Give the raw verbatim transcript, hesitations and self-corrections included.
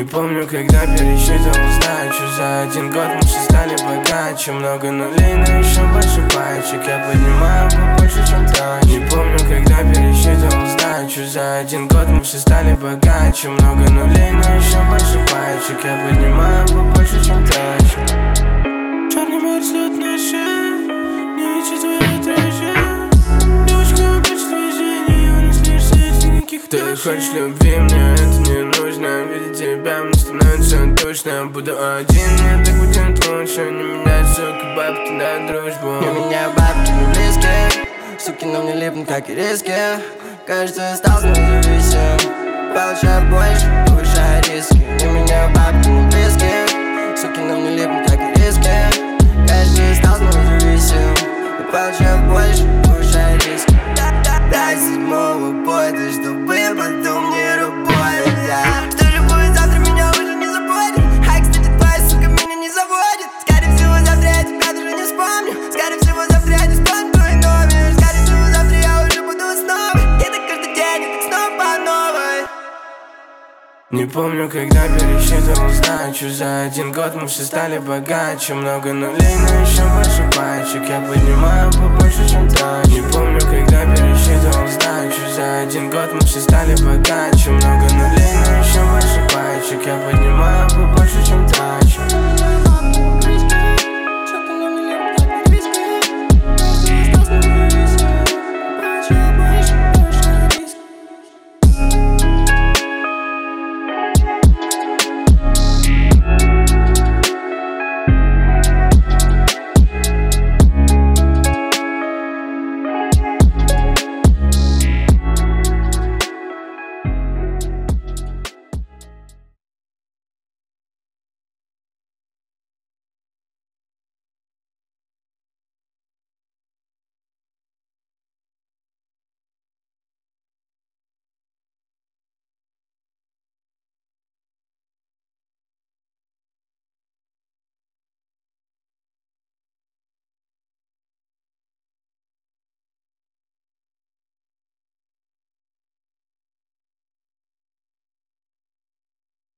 Не помню, когда пересчитывал сдачу. За один год мы все стали богаче. Много нулей, но еще больше пачек. Я поднимаю побольше, чем трачу. Не помню, когда пересчитывал сдачу. За один год мы все стали богаче. Много нулей, но еще больше пачек. Я поднимаю побольше, чем трачу. Черный морь слет на шею, не вычитывает дрожжи. Девочка хочет движения, у нас лишь секс, никаких ты хочешь любви, мне это не нужно. Видеть тебя, мне становится душно. Буду один, мне так будет лучше. Не меняй, сука, бабки на дружбу. Не меняю бабки, не близкие. Суки, но мне липнут, как и риски. Кажется, я стал независим. Получаю больше, повышаю риски. Не меняю бабки, не близкие. Суки, но мне липнут, как и риски. Кажется, я стал независим. Получаю больше, повышаю риски. До седьмого пота, чтобы потом не работать. Что же будет завтра, меня уже не заботит. Ай, кстати, твоя сука меня не заводит. Скорее всего, завтра я тебя даже не вспомню. Скорее всего, завтра я не вспомню твой номер. Скорее всего, завтра я уже буду снова. И так каждый день, и так снова по новой. Не помню, когда пересчитывал сдачу. За один год мы все стали богаче. Много нулей, но еще больше пачек. Я поднимаю побольше, чем трачу. Не помню, когда пересчитывал сдачу. За один год мы все стали богаче. Много нулей, но еще больше пачек. Я поднимаю побольше, чем трачу.